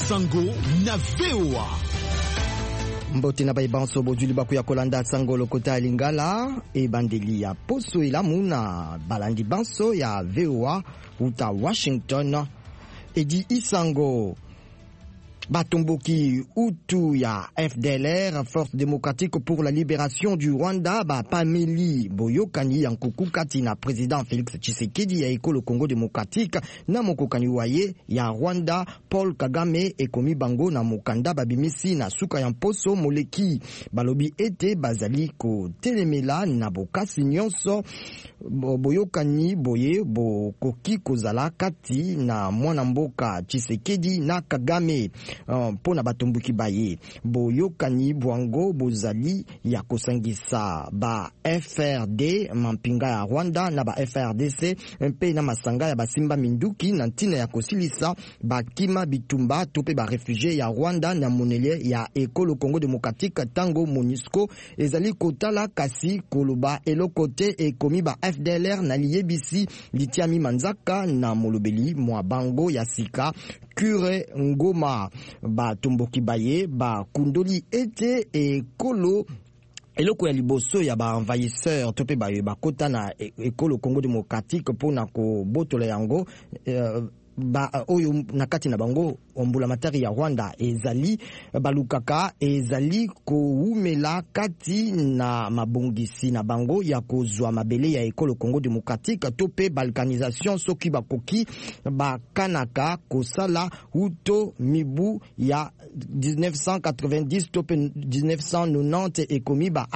Sango na VOA. Mbote na baibanso bojuli baku ya kolanda sango lokota ya lingala e bandeli ya poso ilamu na balandi banso ya VOA uta Washington edi isango batomboki utu ya FDLR, Force démocratique pour la libération du Rwanda, Pameli Boyokani yankukukati na président Félix Tshisekedi ya ekolo Congo démocratique na mokokani waye ya Rwanda Paul Kagame ekomi bango na mokanda babimisi na suka ya mposo moleki balobi ete bazali ko telemela na bokasi nyonso Boyokani boye bokoki kozala kati na mwana mboka Tshisekedi na Kagame pona batombuki baye boyokani bwango bozali ya kosangisa ba FRD mampinga ya Rwanda na ba FRDC mpe na masanga ya basimba minduki na ntina ya kosilisa bakima bitumba tope ba refugie ya Rwanda na monele ya ekolo Congo démocratique tango MONUSCO ezali kotala kasi koloba elokote ekomi ba FDLR na liyebisi litiami manzaka na molobeli mwa bango ya sika Kure Ngoma ba tomboki baye ba kundoli ete ekolo eloko ya liboso ya ba envahisseur tope baye bakota na ekolo Congo démocratique pona ko botola yango oyo nakati na bango ombula matari ya Rwanda ezali balukaka ezali koumela kati na mabongisi na bango ya kozwa mabele ya ekolo Congo démocratique tope balkanisation soki bakoki bakanaka kosala uto mibu ya 1990 tope 1990 ekomi ba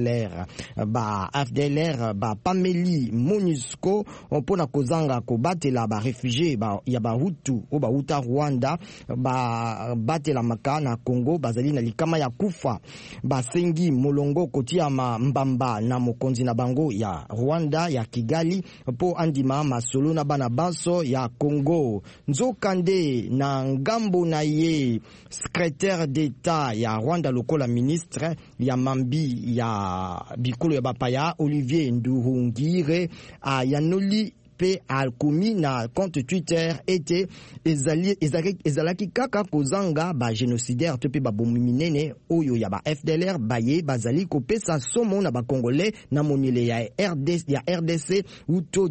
FDLR ba Pameli MONUSCO mpona kozanga kobatela ba réfugiés ya bahutu o bauta Rwanda batela maka na Congo bazali na likama ya kufa basengi molongo kotia mbamba na mokonzi na bango ya Rwanda ya Kigali po andima masolo na bana banso ya Congo nzokande na ngambo na ye secrétaire d'état ya Rwanda lokola ministre ya mambi ya bikolo ya bapaya Olivier Nduhungire ayanoli pe alkomi na compte Twitter ete ezalaki kaka kozanga ba génocidaire tope ba bomi minene oyo ya ba FDLR baye bazali kopesa somo na ba congolais na monile ya RDC uto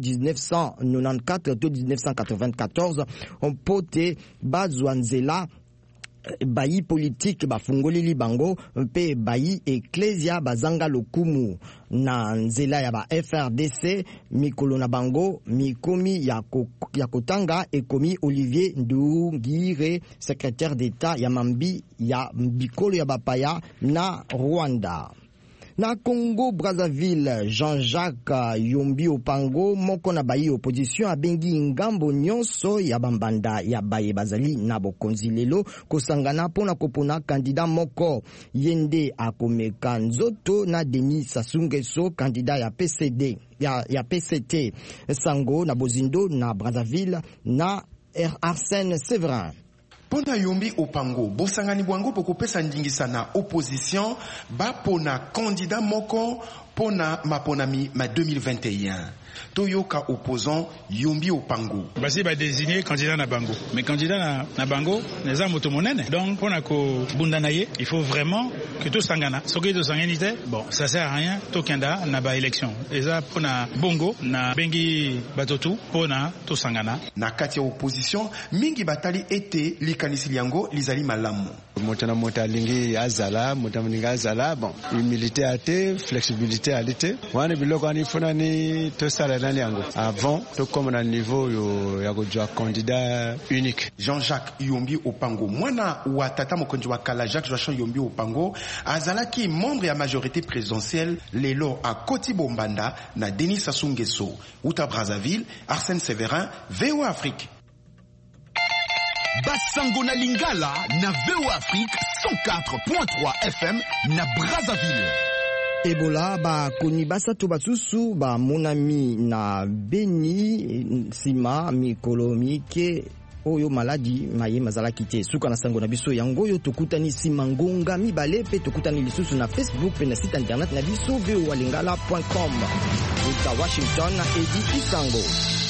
1994 to 1994 mpote bazwanzela bayi politique bafungolili bango mpe bayi ecclesia bazanga lokumu na nzela ya ba FRDC mikolo na bango mikomi ya kotanga ekomi Olivier Ndungire secrétaire d'état ya mambi ya bikolo ya bapaya na Rwanda. Na Congo Brazzaville, Jean-Jacques Yombi Opango moko na bayi opposition abengi ngambo nyonso ya bambanda ya baye bazali na bokonzi lelo kosangana pona kopona kandida moko yende akomeka nzoto na Denis Sassou Nguesso kandida ya PCD ya PCT sango na bozindo na Brazzaville na Arsène Séverin. Pona Yombi Opango, bosangani bwango pokopesa ndingisa na opposition ba pona candidat moko pona maponami ma 2021. Toyoka opposant Yombi Opango. Basi ba désigner candidat na bango. Mais candidat na bango, les a moto monene. Donc pona ko bundanaye, il faut vraiment que tout sangana. Soki to sanganité, bon, ça sert à rien. To kenda na ba élection. Eza pona bongo na bengi batotu pona to sangana. Na kati ya opposition mingi batali ete likanisi liango lizali malamu. Motana motalingi azala, motalingi azala, bon, humilité ate, flexibilité alite. Wana biloko ani fona ni to sala nani yango. Avant to comme na niveau yo ya kujua candidat unique. Jean-Jacques Yombi Opango, mwana wa tata mokonzi wa kala Jacques Joachim Yombi Opango, azalaki membre ya majorité présidentielle lelo a Koti Bombanda na Denis Sassou Nguesso, uta Brazzaville, Arsène Séverin, VOA Afrique. Basango na Lingala na VOA Afrique 104.3 FM na Brazzaville. Ebola ba koni basato basusu ba monami na Beni sima mikolo mike oyo maladi maye mazalaki te suka na sango na biso yango yo tokutani sima ngonga mibale pe tokutani lisusu na Facebook pe na site internet na biso voalingala.com. Uta Washington edi isango.